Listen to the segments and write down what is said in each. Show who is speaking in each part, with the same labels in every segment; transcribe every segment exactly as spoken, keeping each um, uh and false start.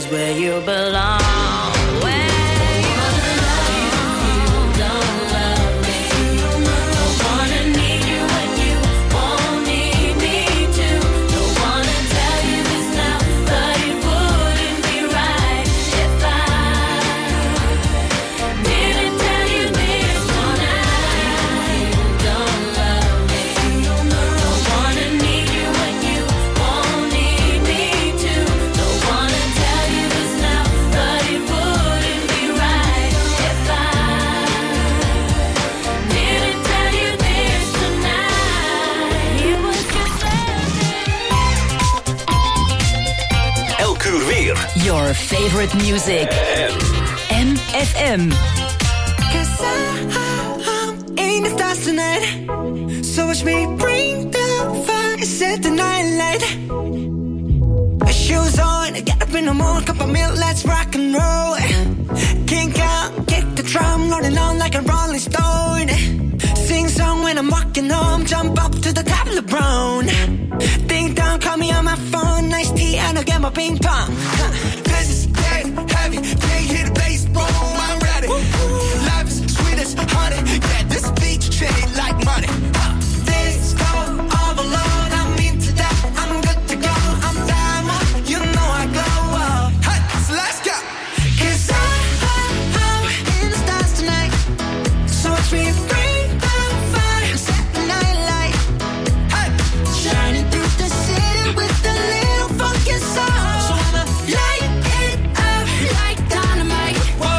Speaker 1: where you belong.
Speaker 2: Your favorite music. M F M.
Speaker 3: Cause I, I'm in the stars tonight. So watch me bring the fire, set the night light. Shoes on, get up in the morning, cup of milk, let's rock and roll. Kink out, kick the drum, rolling on like a rolling stone. Sing song when I'm walking home, jump up to the top of the brown. Ding dong, call me on my phone, nice tea and I'll get my ping pong. Huh. This is dead heavy, can't hear the bass, boom, I'm ready. Woo-hoo. Life is sweet as honey, yeah, this beach chain like money. Huh. This go overload, I'm into that, I'm good to go, I'm diamond, you know I glow up. Hey, so let's go. Cause I, I, I'm in the stars tonight, so watch me bring the fire, set the night light. Hey, shining through the city with a little funky soul. So I'ma light it up like dynamite.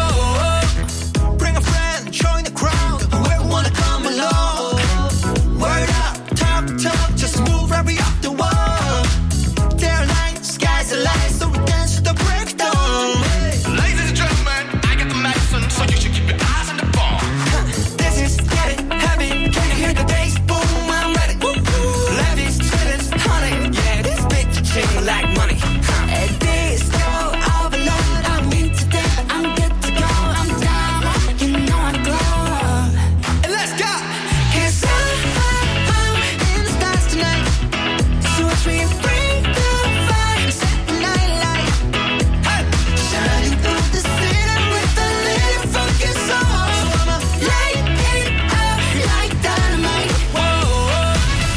Speaker 3: Whoa, bring a friend, join the crowd, whoever wanna come along. Word up, talk, talk, just move right up the wall. They're light, skies are light, so we dance to the breakdown.
Speaker 4: Ladies and gentlemen, I got the medicine, so you should keep your eyes on the ball.
Speaker 3: Huh, this is getting heavy, can you hear the bass? Boom, I'm ready. Woo-hoo. Life is sweet as honey, yeah, this bitch ching like money. Huh. And this go overload, I'm into that, I'm good to go, I'm down, you know I glow. And let's go. Cause I, I, I'm in the stars tonight, so watch me bring the fire, set the night light. Hey, shining through the city with a little funky soul. So I'ma light it up like dynamite. Whoa,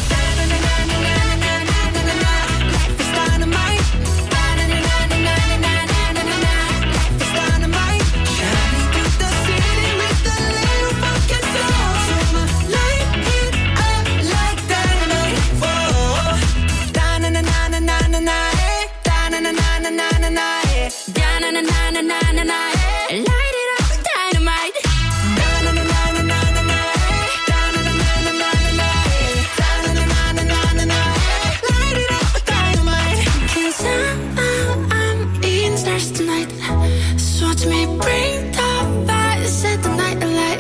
Speaker 3: da-na-na-na-na-na-na-na-na-na. Life is dynamite. Da-na-na-na-na-na-na-na-na-na. Life is dynamite. Shining through the city with a little funky soul. So I'ma light it up like dynamite. Whoa, da-na-na-na-na-na-na-na. Da-na-na-na-na-na-na-na. Da-na-na-na-na-na-na. Light it up like dynamite. Da-na-na-na-na-na-na. Da-na-na-na-na-na-na. Da-na-na-na-na-na-na. Light it up like dynamite. 'Cause I'm, I'm, I'm in the stars tonight. So watch me bring the fire, set the night alight.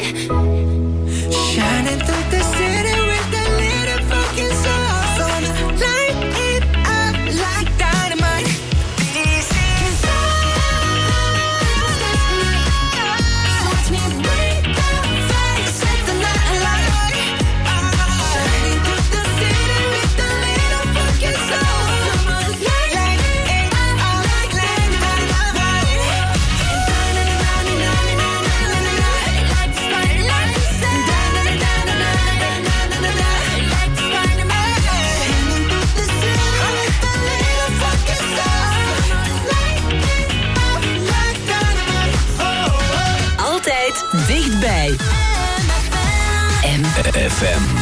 Speaker 3: Shining through the city with a little funky soul. So I'ma light it up like dynamite. This is so watch me bring the fire, set the night alight. Shining through the city with a little funky soul. So I'ma light it up like dynamite.
Speaker 2: Altijd dichtbij. M
Speaker 5: F M.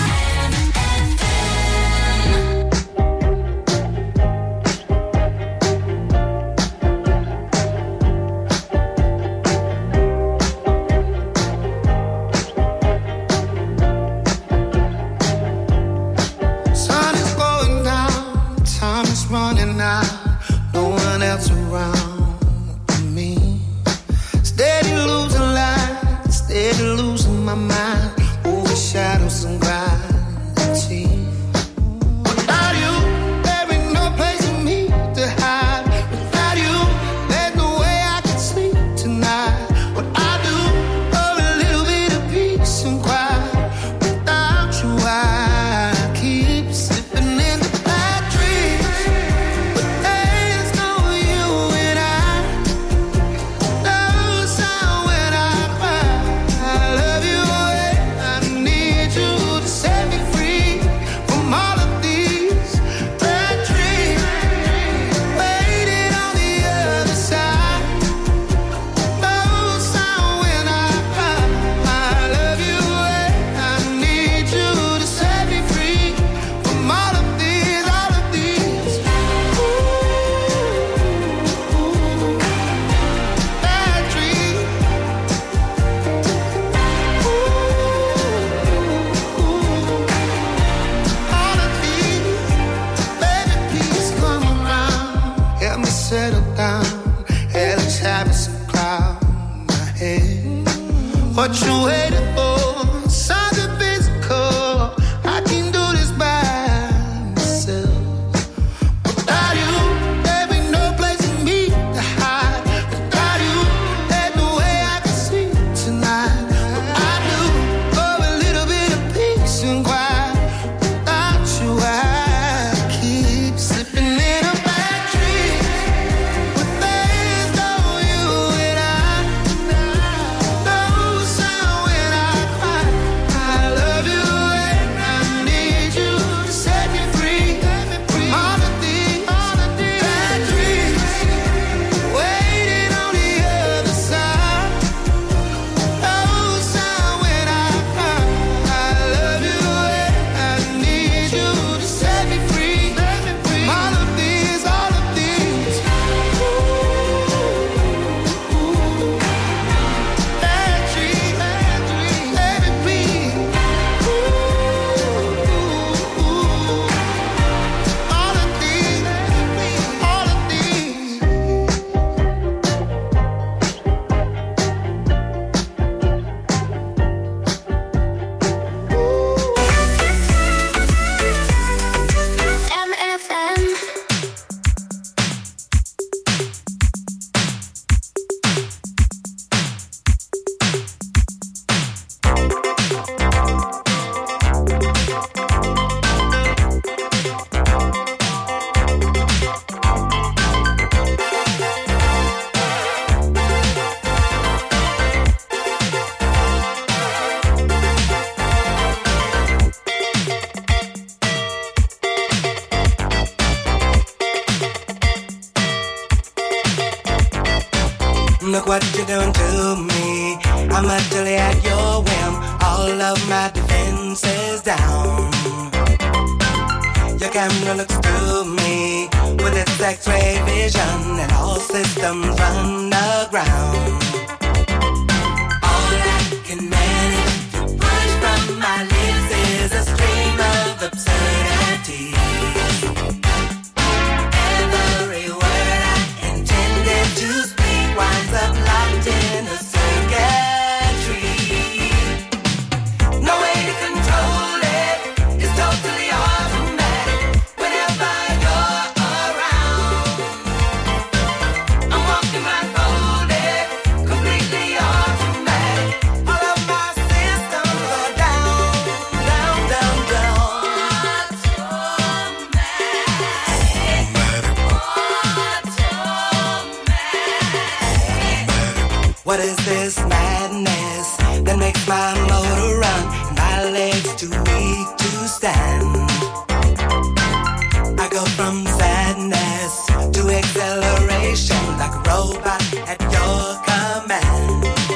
Speaker 6: Sun is going down, time is running out, no one else around me. Steady losing light, steady losing my mind, over shadows and grind. what you waiting for. Something physical. I can do this by myself. Without you, there be no place for me to hide. Without you, there's no way I can sleep tonight. But I do for a little bit of peace and quiet. Without you, I keep slipping in a bad dream. But there's no you and I. No sound when I cry. I love you and I need you to set me free from all of these bad dreams. Waiting on the other side. No sound when I cry. I love you and I need you to set me free from all of these, all of these bad dreams, bad dreams. Let it be. All of these, all of these.
Speaker 1: M F M.
Speaker 5: Look what you're doing to me. I'm utterly at your whim. All of my defenses down. Your camera looks through me with its X-ray vision, and all systems run aground. All I can manage to push from my lips is a stream of absurdity. Every word I intended to speak winds up locked in a circuitry. No way to control it. It's totally automatic. Whenever you're around, I'm walking blindfolded, completely automatic. All of my systems are down, down, down, down. What is this madness that makes my motor run and my legs too weak to stand? I go from sadness to acceleration like a robot at your command.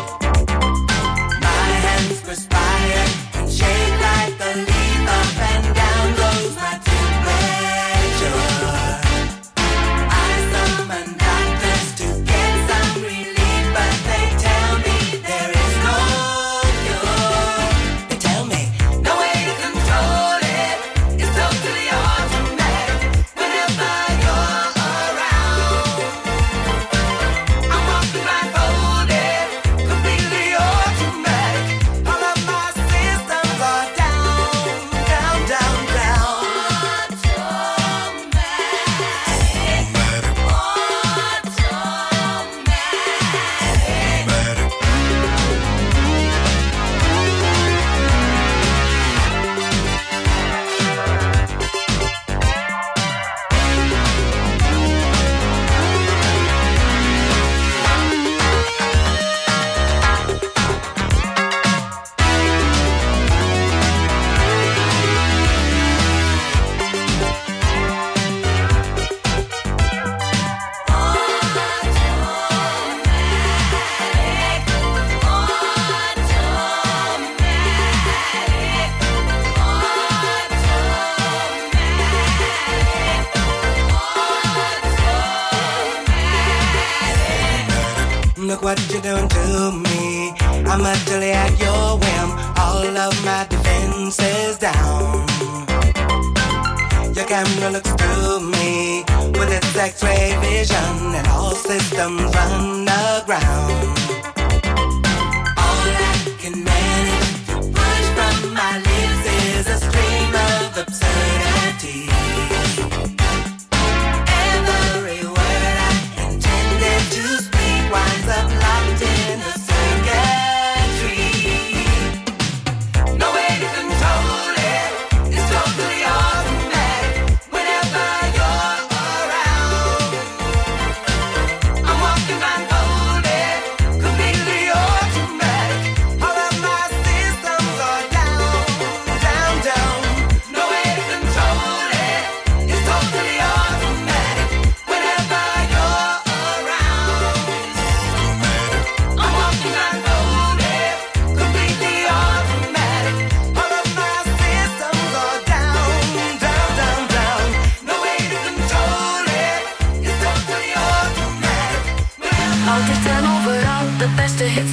Speaker 5: My hands perspire and shake like the leaf. Up and down goes my temperature. I summon doctors to get some relief, but they tell me there is no cure. They tell me no way to control it. It's totally automatic. Whenever you're around, I'm walking blindfolded, completely automatic. All of my systems are down, down, down, down. Look what you're doing to me. I'm utterly at your whim. All of my defenses down. Your camera looks through me with its X-ray vision, and all systems run aground. All I can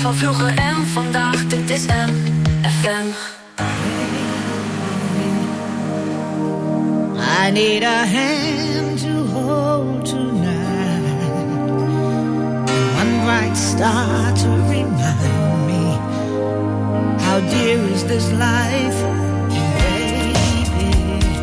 Speaker 7: van vroeger en vandaag. Dit is M F M.
Speaker 3: I need a hand to hold tonight, one bright star to remind me how dear is this life, baby.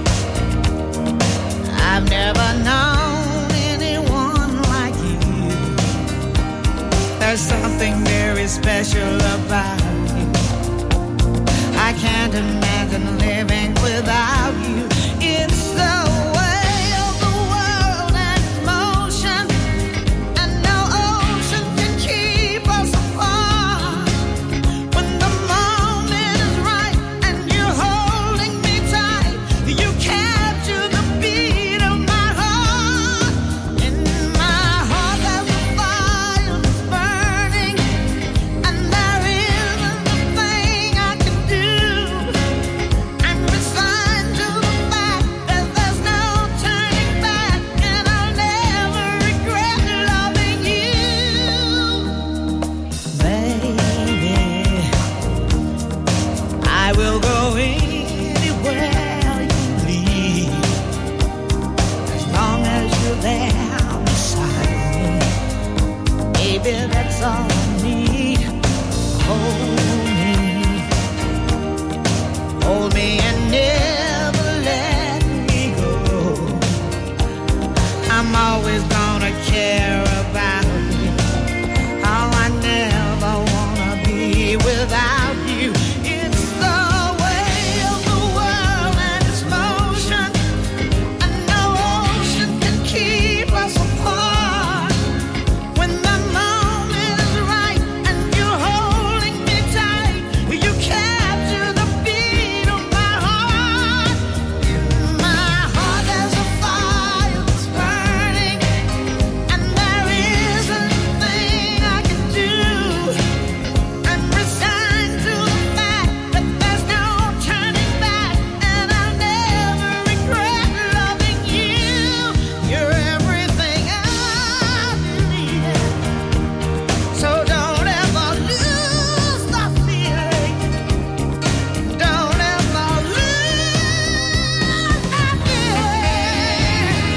Speaker 3: I've never known anyone like you. There's something very special about you. I can't imagine living without you. It's the way of the world and its motion, and no ocean can keep us apart. When the moment is right and you're holding me tight, you capture the beat of my heart. In my heart there's a fire that's burning, and there isn't a thing I can do. I'm resigned to the fact that there's no turning back, and I'll never regret loving you, baby. I will go anywhere you lead, as long as you're there beside me. Baby, that's all I need. Hold me, hold me and never let me go. I'm always gonna care about you. Oh, I never wanna be without you. It's the way of the world and its motion, and no ocean can keep us apart. When the moment is right and you're holding me tight, you capture the beat of my heart. In my heart there's a fire that's burning, and there isn't a thing I can do. I'm resigned to the fact that there's no turning back, and I'll never regret loving you. You're everything I needed, so don't ever lose the feeling. Don't ever lose that feeling.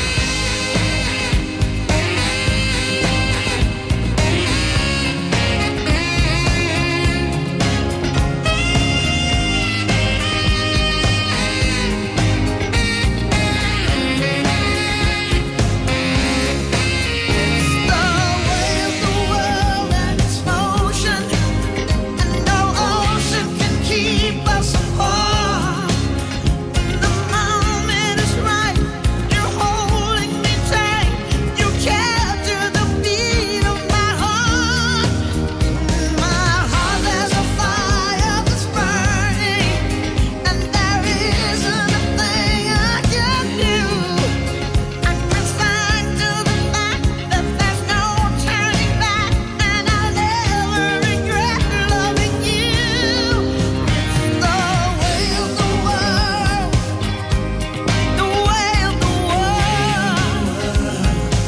Speaker 3: It's the way of the world and its motion, and no ocean can keep us apart. When the moment is right, you're holding me tight. You capture the beat of my heart. In my heart there's a fire that's burning, and there isn't a thing I can do. I'm resigned to the fact that there's no turning back, and I'll never regret loving you. It's the way of the world, the way of the world.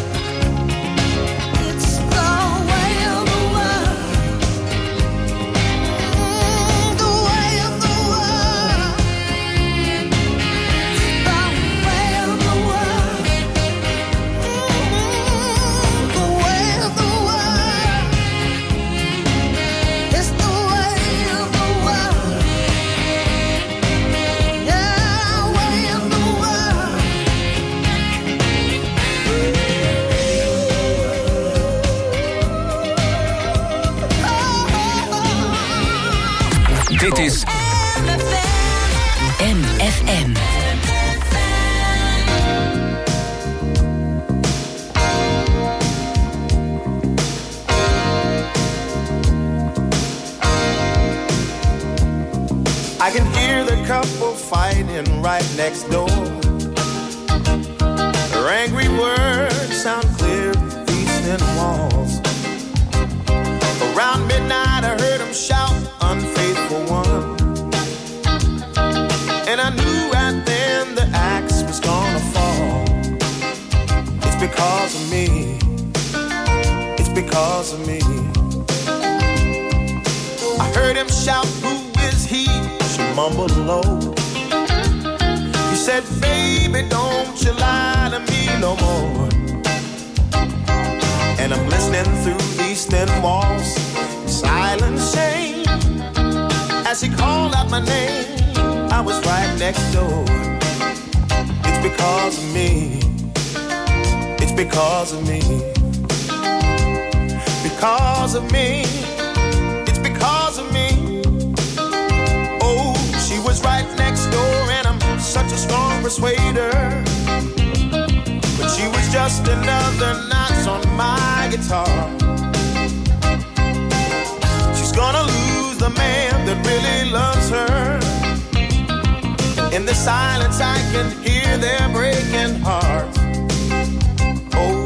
Speaker 3: It's the way of the world, the way of the world. It's the way of the world, yeah, way of the world.
Speaker 8: Dit is
Speaker 2: M F M.
Speaker 9: I can hear the couple fighting right next door. Their angry words sound clear through these thin walls. Around midnight I heard them shout, unfaithful one. And I knew right then the axe was gonna fall. It's because of me. It's because of me. humble low. You said, baby, don't you lie to me no more. And I'm listening through these thin walls, silent shame. As she called out my name, I was right next door. It's because of me. It's because of me. Because of me. It's because of me. Oh, she was right next door, and I'm such a strong persuader. But she was just another notch on my guitar. She's gonna lose the man that really loves her. In the silence I can hear their breaking hearts. Oh.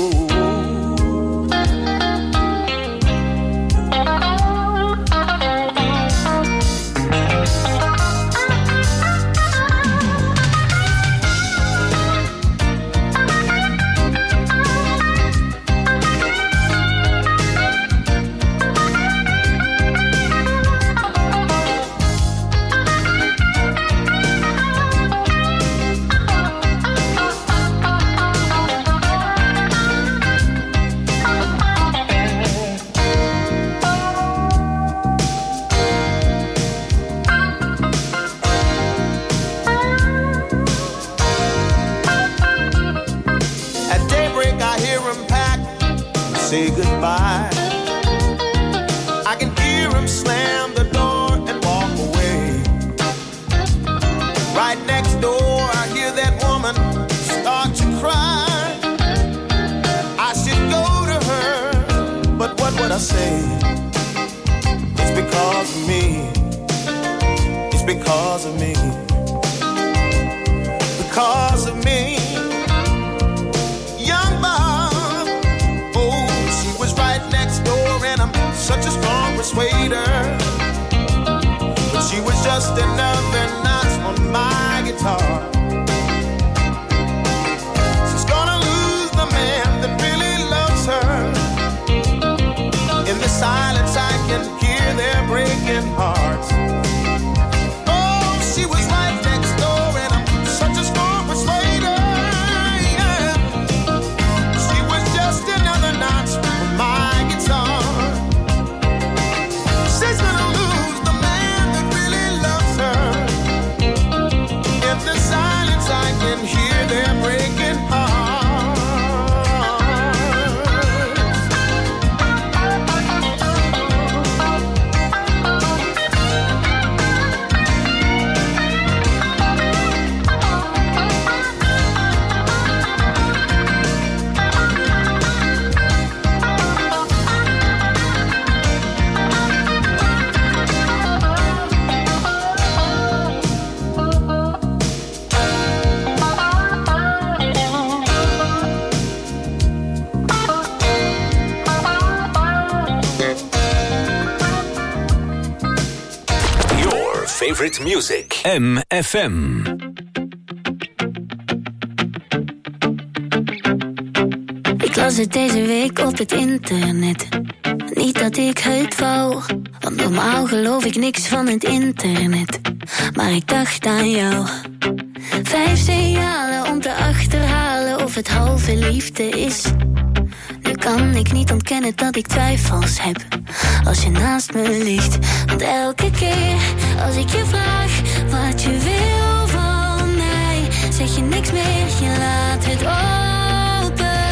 Speaker 9: Say goodbye. I can hear him slam the door and walk away. Right next door I hear that woman start to cry. I should go to her, but what would I say? It's because of me. It's because of me. Because of me. Such a strong persuader, but she was just another notch on my guitar. She's gonna lose the man that really loves her. In the silence I can hear their breaking hearts. Oh, she was right next door, and I'm such a strong persuader. Yeah. She was just another notch on my guitar. She's gonna lose the man that really loves her. In the silence I can hear their breaking hearts.
Speaker 8: Favorite music. M F M.
Speaker 10: Ik las het deze week op het internet. Niet dat ik het wou, want normaal geloof ik niks van het internet. Maar ik dacht aan jou. Vijf signalen om te achterhalen of het halve liefde is. Nu kan ik niet ontkennen dat ik twijfels heb als je naast me ligt. Want elke keer als ik je vraag wat je wil van mij, zeg je niks meer, je laat het open.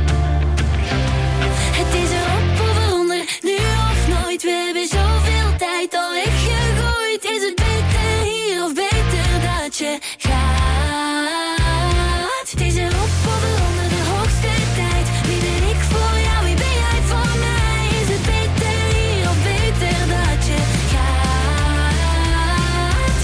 Speaker 10: Het is erop of eronder, nu of nooit. We hebben zoveel tijd al weggegooid. Is het beter hier of beter dat je gaat? Het is erop of eronder, de hoogste tijd. Wie ben ik voor jou, wie ben jij voor mij? Is het beter hier of beter dat je gaat?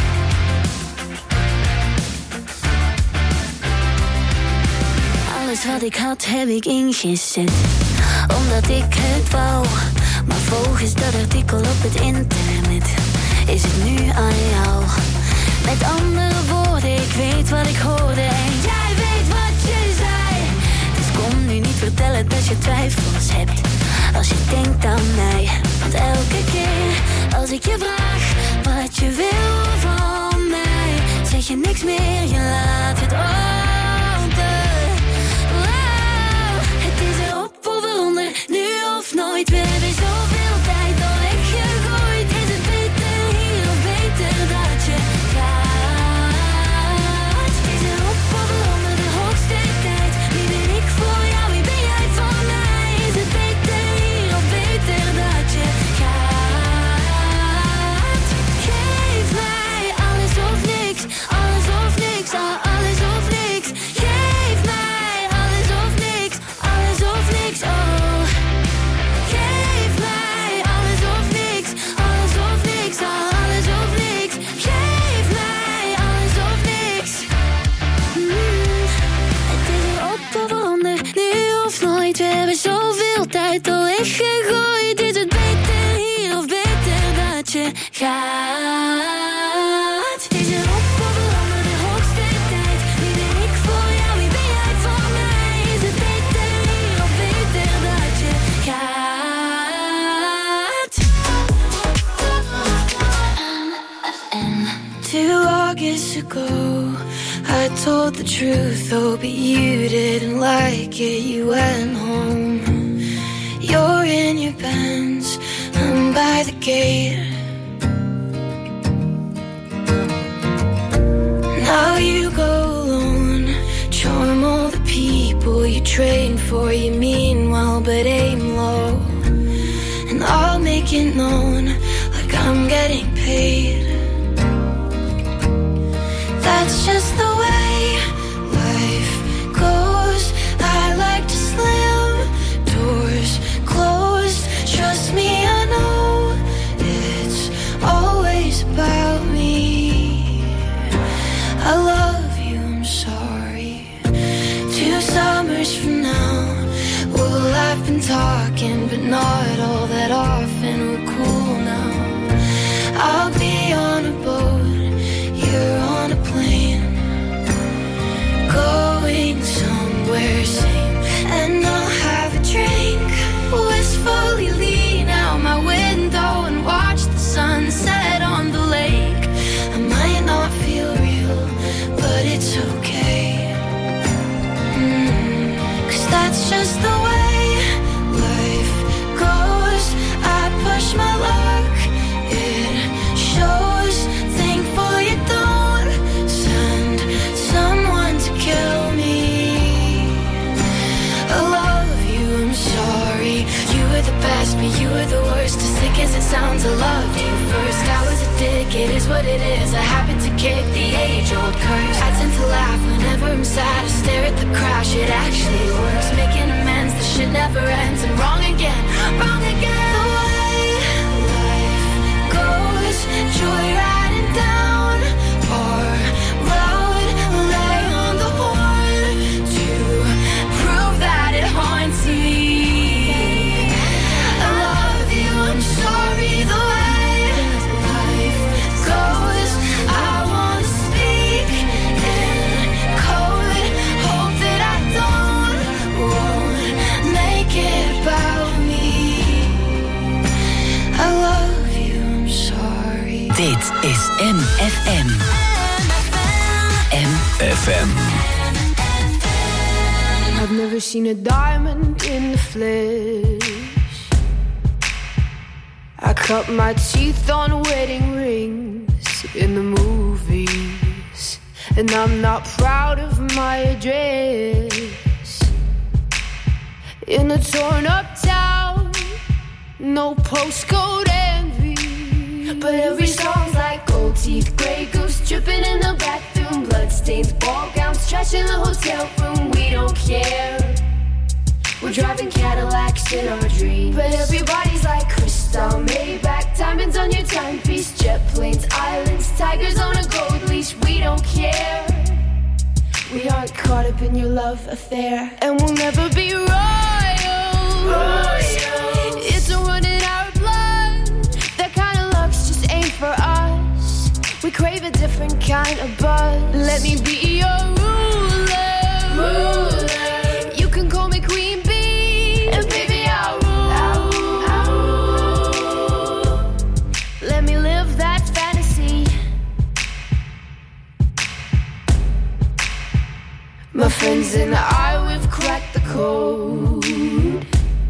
Speaker 10: Alles wat ik had heb ik ingezet, omdat ik het wou. Maar volgens dat artikel op het internet is het nu aan jou. Met andere woorden, ik weet wat ik hoorde en jij weet wat je zei. Dus kom nu niet vertellen dat je twijfels hebt als je denkt aan mij. Want elke keer als ik je vraag wat je wil van mij. Zeg je niks meer, je laat het open. Wow, het is erop of eronder, nu of nooit. We hebben zoveel tijd al weggegooid. Is het beter hier of beter dat je gaat? Is erop of eronder, de hoogste tijd. Wie ben ik voor jou, wie ben jij voor mij? Is het beter hier of beter dat je gaat? Geef mij alles of niks, alles of niks, ah, alles of niks. Geef mij alles of niks, alles of niks, oh. Geef mij alles of niks, alles of niks, ah, alles of niks. Geef mij alles of niks. Mm. Het is erop of eronder, nu of nooit. We hebben zoveel tijd al weggegooid. Is het beter hier of beter dat je gaat? Is erop of eronder, de hoogste tijd. Wie ben ik voor jou, wie ben jij voor mij? Is het beter hier of beter dat je gaat? Two August ago, I told the truth, oh, but you didn't like it, you went home. You're in your Benz, I'm by the gate. Now you go alone, charm all the people you train for. You mean well, but aim low. And I'll make it known, like I'm getting paid. That's just the way life goes. I like to slam doors closed. Trust me, I know it's always about me. I love you, I'm sorry. Two summers from now, well, I've been talking, but not all that often. We're cool now. I'll be on a boat, you're on a plane, going somewhere same, and I'll have a drink, wistfully lean out my window and watch the sunset on the lake. I might not feel real, but it's okay, mm, 'cause that's just the way life goes. I push my luck, it shows. Thankful you don't send someone to kill me. I love you, I'm sorry. You were the best, but you were the worst. As sick as it sounds, I loved you first. I was a dick, it is what it is. I happen to kick the age-old curse. I tend to laugh whenever I'm sad. I stare at the crash, it actually works. Making amends, the shit never ends. And wrong again, wrong again. The way life goes, joyriding down our road. Lay on the horn to prove that it haunts me. I love you, I'm sorry. The way life goes, I wanna speak in code. Hope that I don't won't make it about me. I love you, I'm sorry.
Speaker 2: Dit is M F M. M F M.
Speaker 11: I've never seen a diamond in the flesh. I cut my teeth on wedding rings in the movies, and I'm not proud of my address. In a torn up town, no postcode envy, but every song's like gold teeth, grey goose dripping in the bathroom, bloodstains, ball gowns, trash in the hotel room. We don't care. We're driving Cadillacs in our dreams, but everybody's like crystal, Maybach, diamonds on your timepiece, jet planes, islands, tigers on a gold leash. We don't care. We aren't caught up in your love affair, and we'll never be royals. Royals. It's a run in our blood. That kind of luck's just ain't for us. We crave a different kind of buzz. Let me be your ruler. Ruler. You can call me Queen Bee, and baby I'll rule. I'll rule. I'll rule. Let me live that fantasy. My friends and I, we've cracked the code.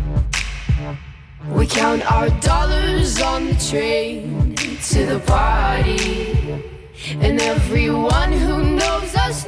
Speaker 11: We count our dollars on the train to the party. And everyone who knows us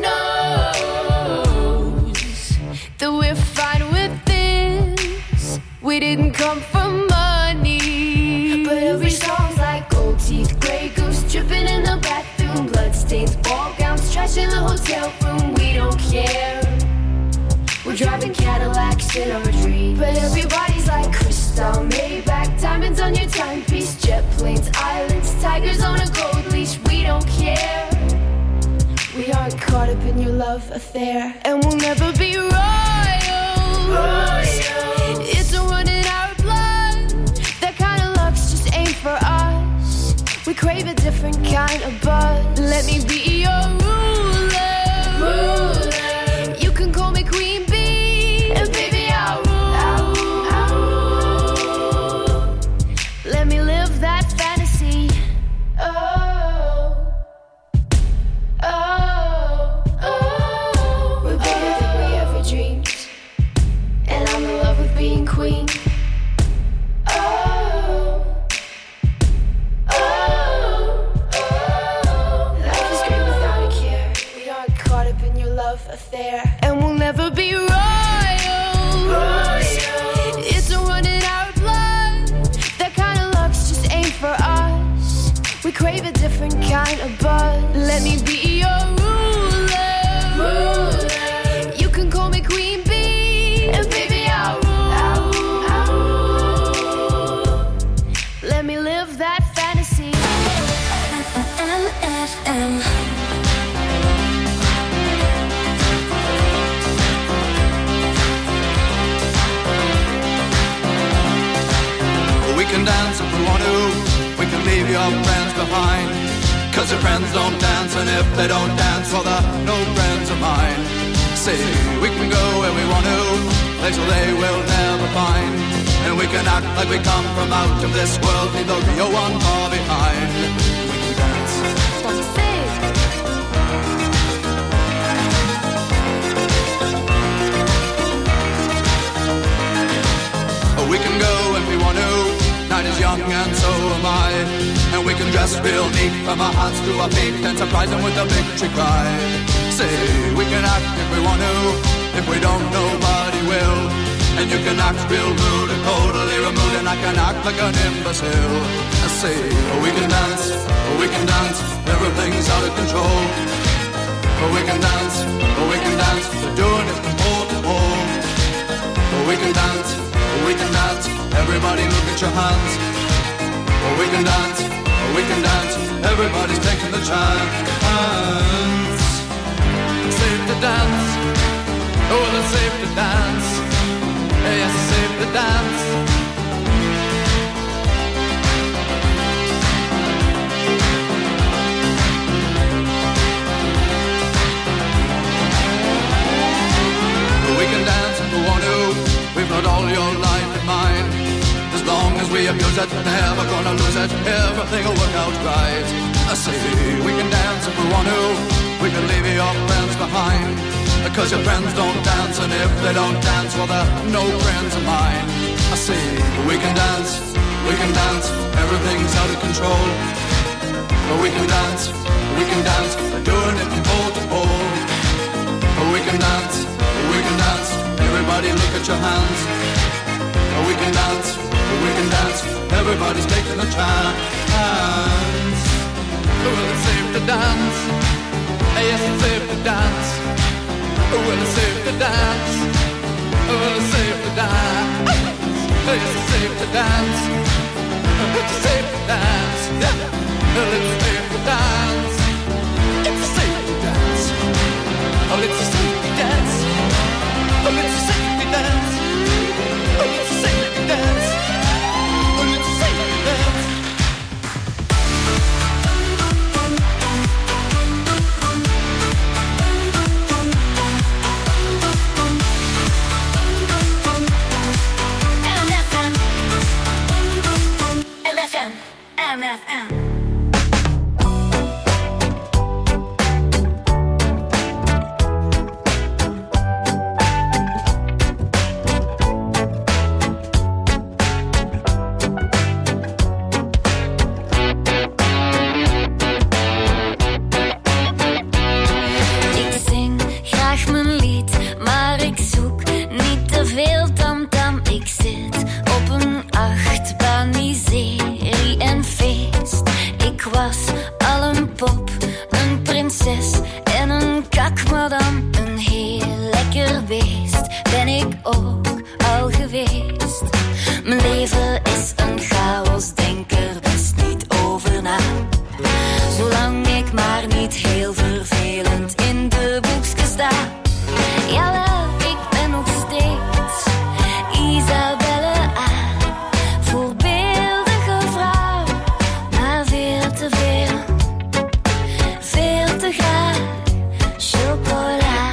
Speaker 11: knows that we're fine with this. We didn't come for money. But every song's like gold teeth, grey goose dripping in the bathroom, bloodstains, ball gowns, trash in the hotel room. We don't care. We're driving Cadillacs in our dreams. But everybody's like crystal, Maybach, diamonds on your timepiece, jet planes, islands, tigers on a gold leash. We don't care. We aren't caught up in your love affair, and we'll never be royals. Royals. It's a run in our blood. That kind of luck's just ain't for us. We crave a different kind of buzz. Let me be your ruler. Ruler. You can call me Queen Bee, and baby I'll rule. I'll rule. I'll rule. Let me live that fantasy. Oh, oh, oh. We're bigger than we ever dreamed, and I'm in love with being queen. Oh, oh, oh. Life is great without a care. We aren't caught up in your love affair, and we'll never be royals. Royals. It's a run in our blood. That kind of luck's just ain't for us. We crave a different kind of buzz. Let me be your ruler. Ruler. You can call me Queen Bee, and baby I'll rule. I'll rule. I'll rule. Let me live that fantasy. M F M.
Speaker 12: We can dance if we want to. We can leave your friends behind. Cause your friends don't dance, and if they don't dance, well, they're no friends of mine. See, we can go where we want to, places they will never find. And we can act like we come from out of this world, leave the real one far behind. We can dance. Oh, we can go if we want to. Night is young and so am I. And we can dress real neat from our hearts to our feet and surprise them with a victory cry. Say, we can act if we want to. If we don't, nobody will. And you can act real rude and totally removed, and I can act like an imbecile. I say, oh, we can dance, oh, we can dance, everything's out of control. Oh, we can dance, oh, we can dance, we're doing it from pole to pole. Oh, we can dance, oh, we can dance, everybody look at your hands. Oh, we can dance, oh, we can dance, everybody's taking the chance. It's safe to dance, oh, it's safe to dance. Yes, it's safe to dance. We can dance if we want to. We've got all your life in mind. As long as we abuse it, never gonna lose it. Everything will work out right. I say we can dance if we want to. We can leave your friends behind. Because your friends don't dance, and if they don't dance, well, they're no friends of mine. I say we can dance, we can dance, everything's out of control. But we can dance, we can dance, we're doing it from pole to pole. But we can dance, we can dance, everybody look at your hands. But we can dance, we can dance, everybody's taking a chance. Well, it's safe to dance, yes, it's safe to dance. Well, it's safe to dance. Well, it's safe to dance. Yes, it's safe to dance. It's safe to dance. Well, it's safe to dance. It's safe to dance. Oh, it's safe to dance. Oh, it's safe to dance. Oh, it's safe to dance. Oh, it's safe to dance.
Speaker 10: En een kak, maar dan een heel lekker beest. Ben ik ook al geweest. Mijn leven is een chaos, denk er best niet over na. Zolang ik maar niet heel vervelend in de boekjes sta. Jawel, ik ben nog steeds Isabelle A. Voorbeeldige vrouw, maar veel te veel, veel te graag chocola.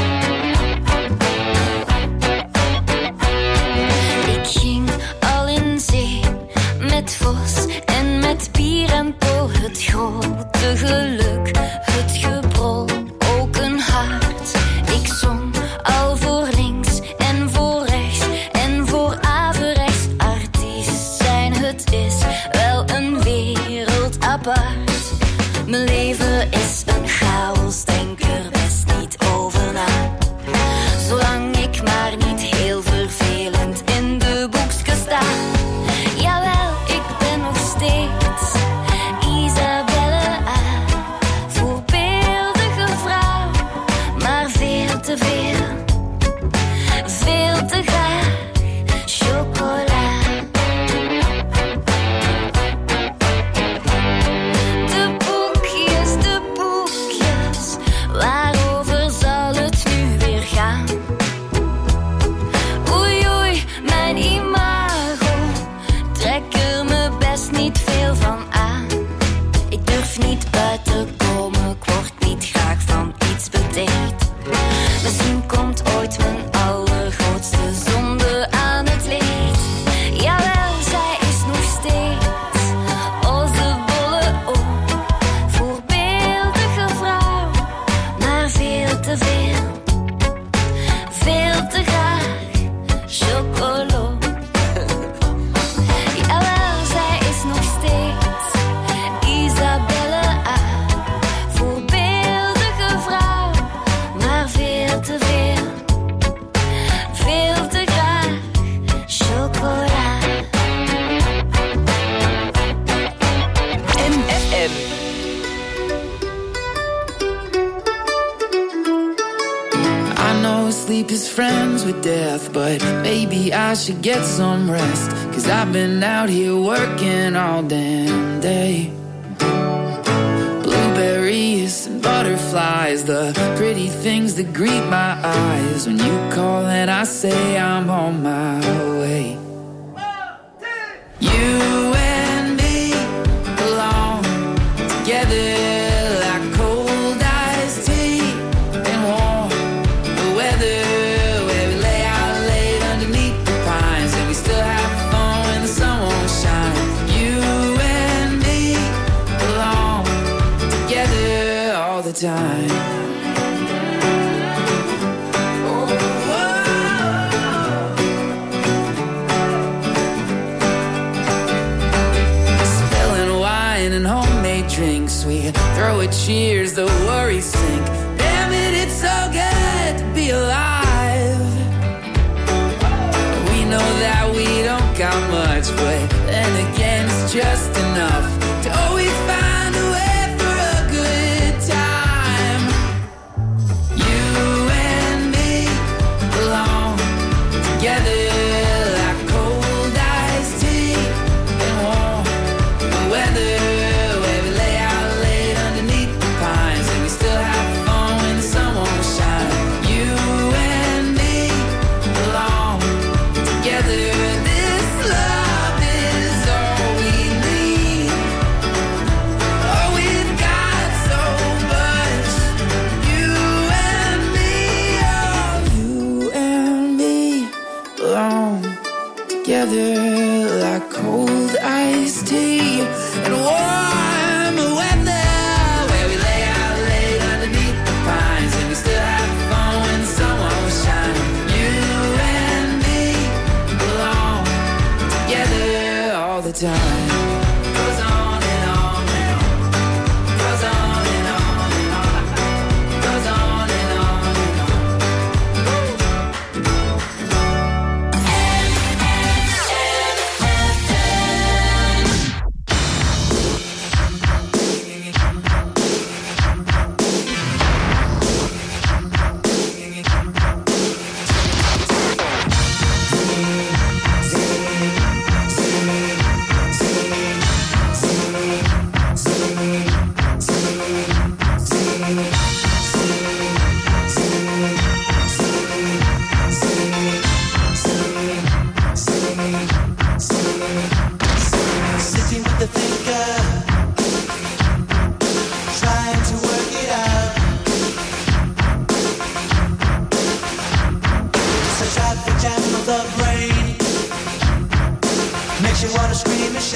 Speaker 10: Ik ging al in zee met vos en met pier en po. Het grote geluk, het gebrol, ook een hart. Ik zong al voor links en voor rechts en voor averechts. Artiest zijn, het is wel een wereld apart. Mijn leven is een chaos, denk er best niet over na. Zolang ik maar niet heel vervelend in de boekjes sta. Jawel, ik ben nog steeds Isabelle A. Voorbeeldige vrouw, maar veel te veel, veel te graag chocola. De boekjes, de boekjes, waarover zal het nu weer gaan? Oei oei, mijn imago, trek er me best niet veel van aan. Ik durf niet buiten komen, ik word niet graag van iets beticht. Misschien komt ooit mijn allergrootste zonde aan het licht. Jawel, zij is nog steeds onze bolle oom. Voorbeeldige vrouw, maar veel te veel, veel te graag chocolo. Jawel, zij is nog steeds Isabelle A. Voorbeeldige vrouw, maar veel te veel, veel te graag chocola.
Speaker 2: M F M.
Speaker 13: I know sleep is friends with death, but maybe I should get some rest. Cause I've been out here working all damn day. Blueberries and butterflies, the pretty things that greet my eyes. When you call and I say I'm on my way. You and me belong together like cold iced tea and warm the weather, where we lay out late underneath the pines and we still have fun when the sun won't shine. You and me belong together all the time. Spilling wine and homemade drinks, we throw a cheers, the worries sink. Damn it, it's so good to be alive. We know that we don't got much, but then again it's just enough to always find a way for a good time. You and me belong together like cold iced tea and warm the weather, where we lay out late underneath the pines and we still have fun when the sun won't shine. You and me belong together. This love is all we need. Oh, we've got so much. You and me, oh, you and me belong together like cold iced tea and warm weather, where we lay out late underneath the pines and we still have fun when the sun won't shine. You and me belong together all the time. Goes on and on and on. Goes on and on and on. Goes on and on and on.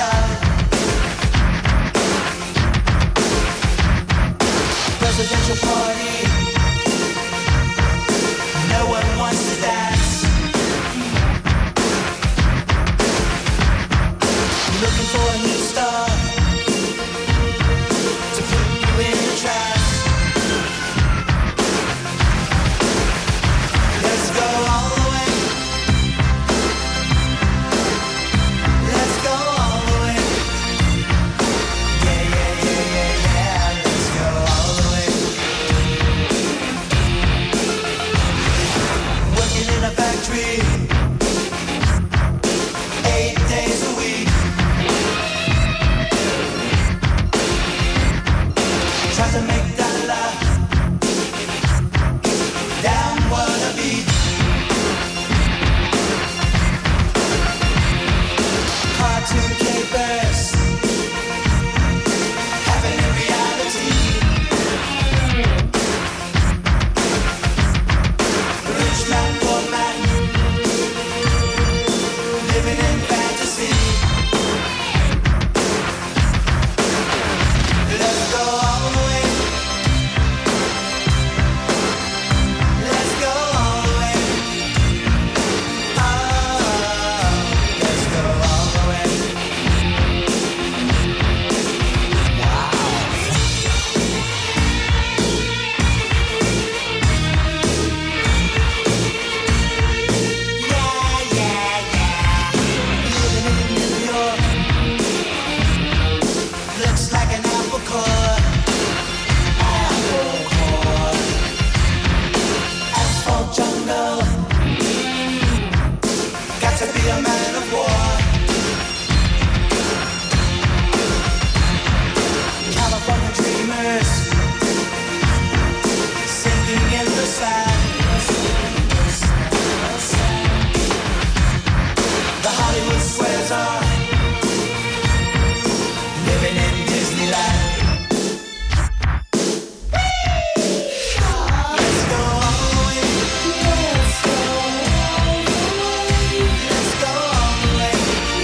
Speaker 5: shout. Presidential party. No one wants to dance. Looking for a new star to put you in the trance. Let's go all the way. Let's go all the way. Yeah, yeah, yeah, yeah, yeah. Let's go all the way. Working in a factory, eight days a week. Try to make that laugh. Damn what a beat. Cartoon capers having a reality. Rich man, poor man, living in fantasy. Let's go all the way. Let's go all the way. Oh, let's go all the way. Yeah, yeah, yeah. Living in New York looks like an apple core. Apple core. Asphalt jungle. Got to be a man of war. California dreamers sinking in the sand. The Hollywood squares are living in Disneyland. Let's go all the way. Let's go all the way. Let's go all the way.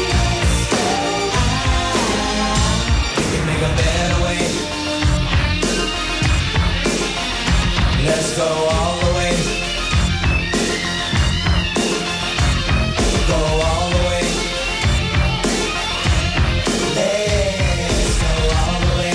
Speaker 5: We can make a better way. Let's go all the way. Go all the way. Let's go all the way.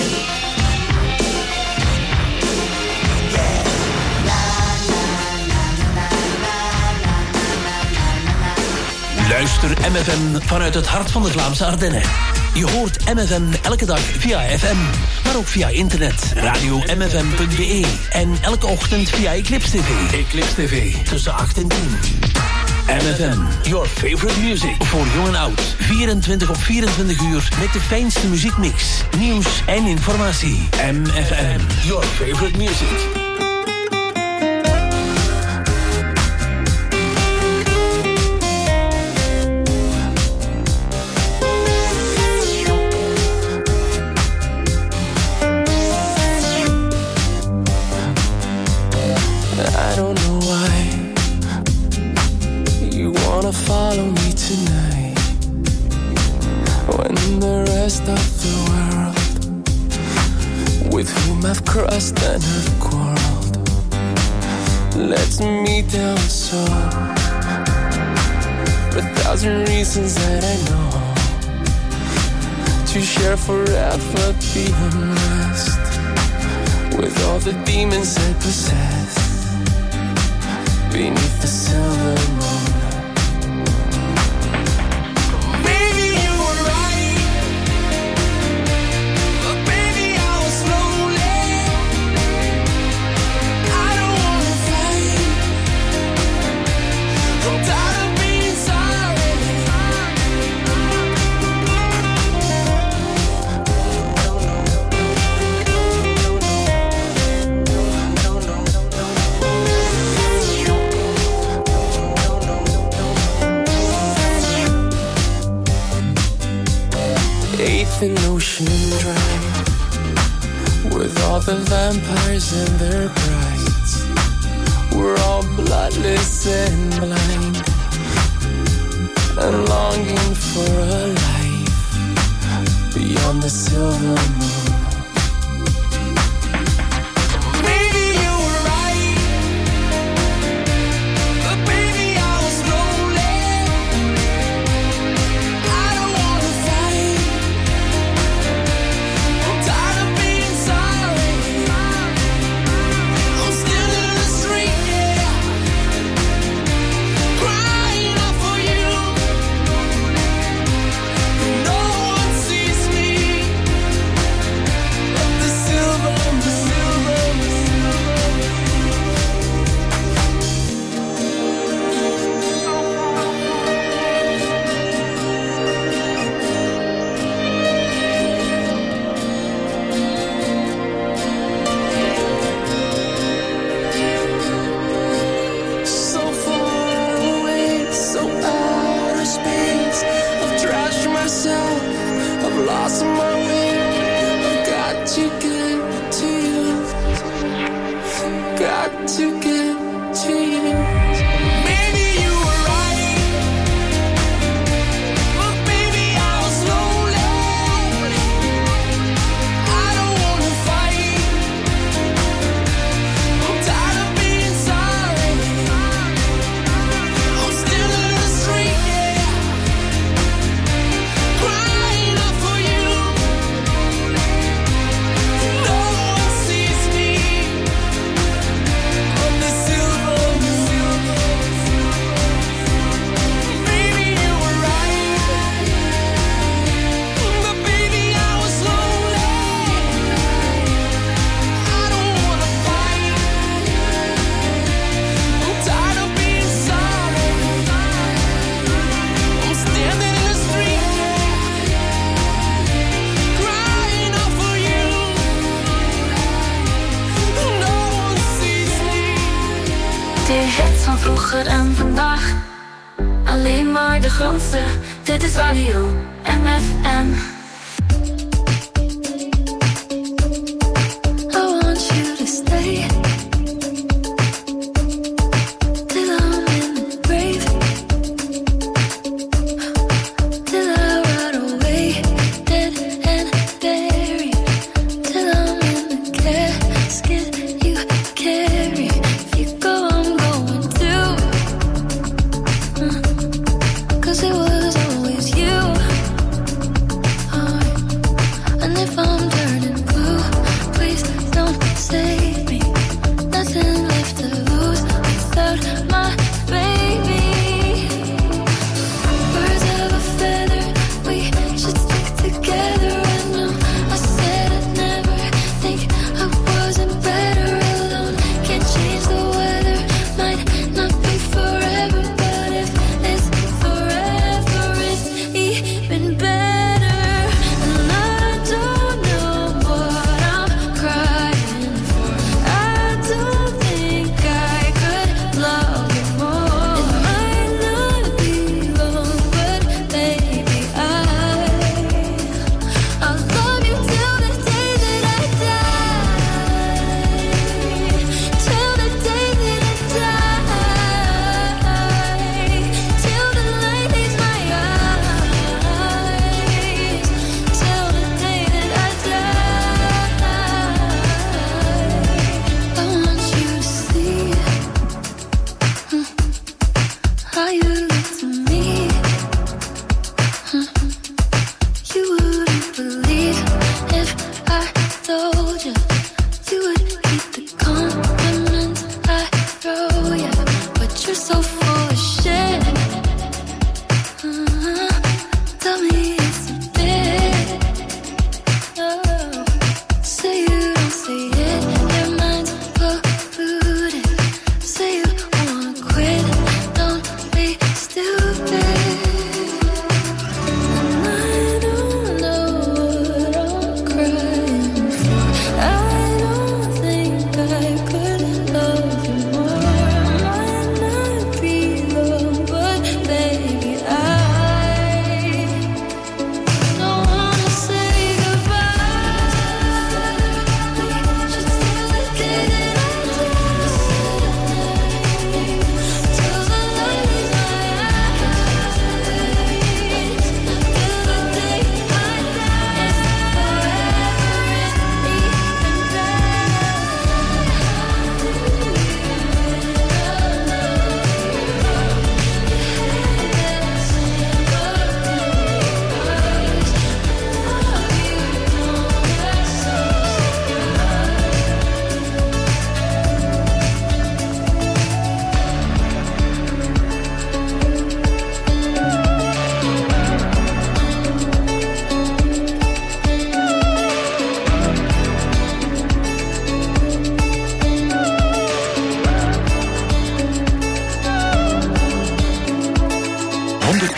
Speaker 5: Yeah. La la la la la la la la.
Speaker 14: Luister M F M vanuit het hart van de Vlaamse Ardennen. Je hoort M F M elke dag via F M, maar ook via internet, radio m f m punt b e en elke ochtend via Eclipse T V. Eclipse T V, tussen acht en tien. M F M, your favorite music. Voor jong en oud, vierentwintig op vierentwintig uur met de fijnste muziekmix, nieuws en informatie. M F M, your favorite music.
Speaker 15: I don't know why you wanna follow me tonight, when the rest of the world with whom I've crossed and have quarreled lets me down so. A thousand reasons that I know to share forever the unrest with all the demons I possess beneath the silver moon. Maybe you were right, but baby I was lonely. I don't wanna fight. I'm tired of being sorry. Eighth and Ocean Drive, with all the vampires and their brides. We're all bloodless and blind, and longing for a life beyond the silver moon.
Speaker 7: Vroeger en vandaag, alleen maar de grootste. Dit is Radio M F M.
Speaker 10: I want you to stay till I'm in the grave, till I rot away, dead and buried, till I'm in the casket you carry. If you go, I'm going too, uh, 'cause it was always you.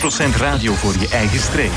Speaker 16: procent radio voor je eigen streek.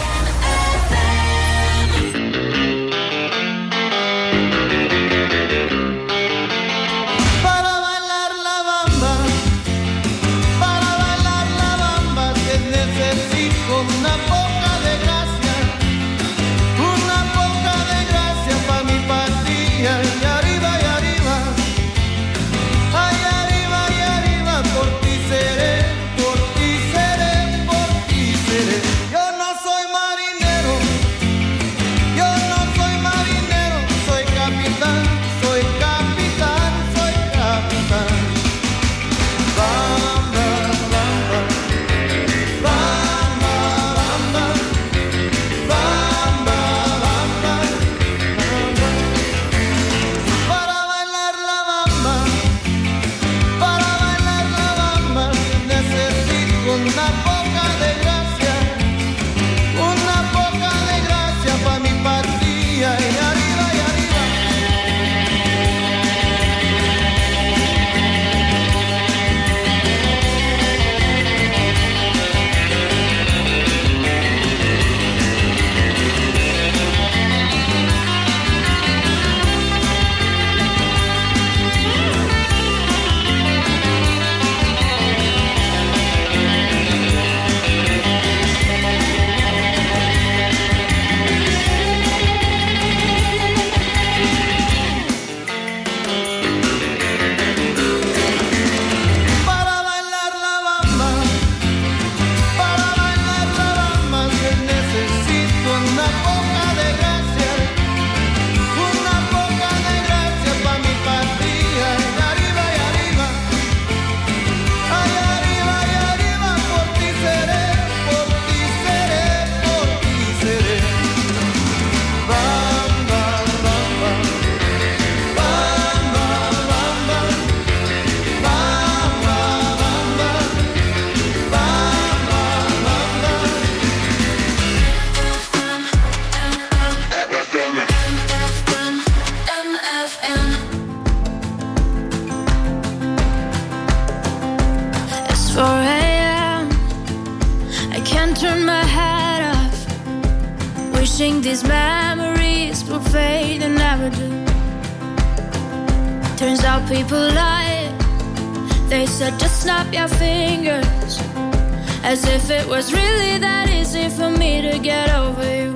Speaker 7: These memories will fade and never do. Turns out people lie. They said just snap your fingers, as if it was really that easy for me to get over you.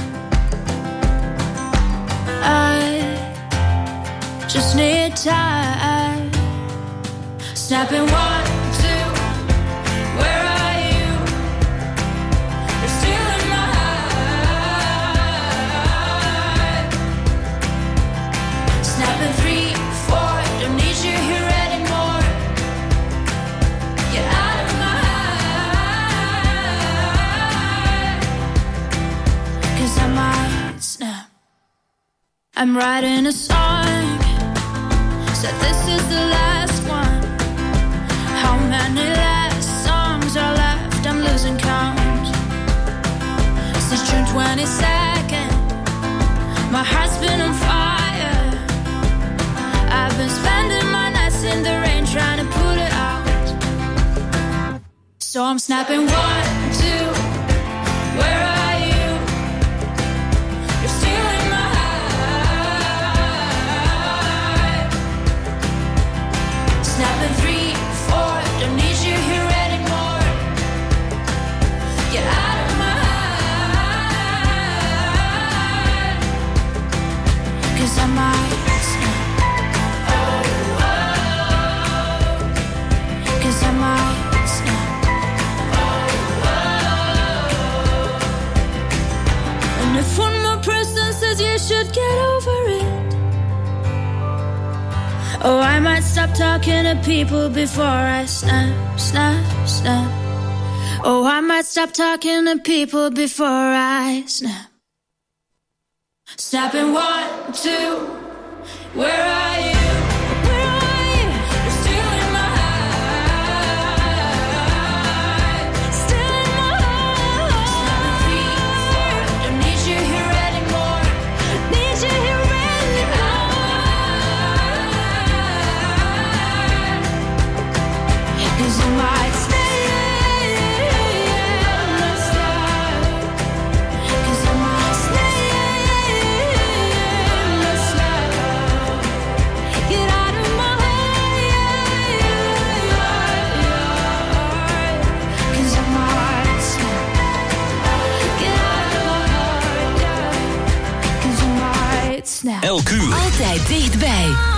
Speaker 7: I just need time. Snapping one, two, where are you? You're still in my heart. Snapping three, four, don't need you here anymore. Get out of my heart. 'Cause I might snap. I'm writing a song, said this is the last one. How many last songs are left? I'm losing count. Since June twenty-second, my heart's been on fire. I've been spending my nights in the rain trying to put it out. So I'm snapping one, two, where are you? You're still in my heart. Snapping three, four, don't need you here anymore. Get out of my heart. 'Cause I might snap. Oh, oh. 'Cause I might snap. Oh, oh. And if one more person says you should get over it, oh, I might stop talking to people before I snap, snap, snap. Oh, I might stop talking to people before I snap. Snapping one, two, where are you? Where are you? You're still in my heart. Still in my heart. Snapping three, four, don't need you here anymore. Need you here anymore. 'Cause I might stay.
Speaker 2: dichtbij.